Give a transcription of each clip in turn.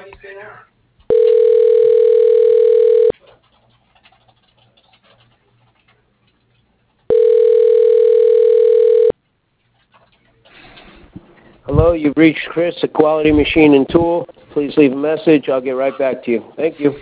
Hello, you've reached Chris at Quality Machine and Tool. Please leave a message. I'll get right back to you. Thank you.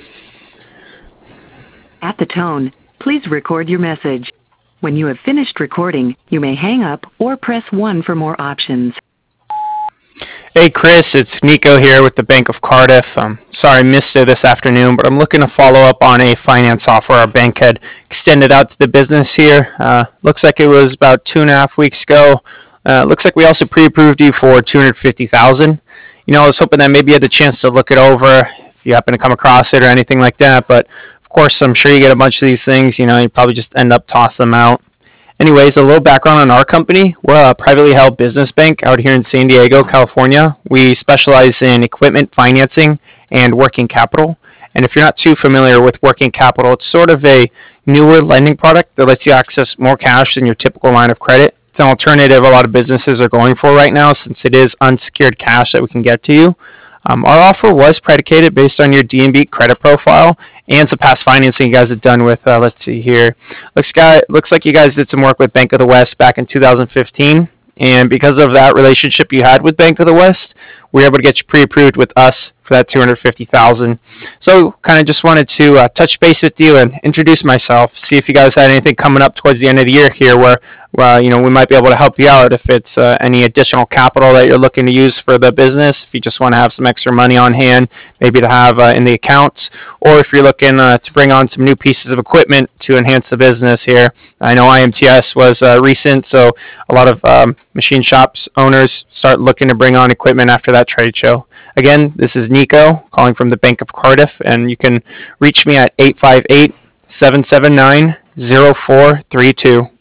At the tone, please record your message. When you have finished recording, you may hang up or press 1 for more options. Hey Chris, it's Nico here with the Bank of Cardiff. Sorry I missed it this afternoon, but I'm looking to follow up on a finance offer our bank had extended out to the business here. Looks like it was about 2.5 weeks ago. Looks like we also pre-approved you for $250,000. I was hoping that maybe you had the chance to look it over if you happen to come across it or anything like that. But of course, I'm sure you get a bunch of these things. You probably just end up tossing them out. Anyways, a little background on our company. We're a privately held business bank out here in San Diego, California. We specialize in equipment financing and working capital. And if you're not too familiar with working capital, it's sort of a newer lending product that lets you access more cash than your typical line of credit. It's an alternative a lot of businesses are going for right now since it is unsecured cash that we can get to you. Our offer was predicated based on your D&B credit profile and some past financing you guys have done with, let's see here. Looks like you guys did some work with Bank of the West back in 2015. And because of that relationship you had with Bank of the West, we were able to get you pre-approved with us for that $250,000. So kind of just wanted to touch base with you and introduce myself, see if you guys had anything coming up towards the end of the year here where we might be able to help you out if it's any additional capital that you're looking to use for the business, if you just want to have some extra money on hand, maybe to have in the accounts, or if you're looking to bring on some new pieces of equipment to enhance the business here. I know IMTS was recent, so a lot of machine shops owners start looking to bring on equipment after that trade show. Again, this is Nico calling from the Bank of Cardiff, and you can reach me at 858-779-0432.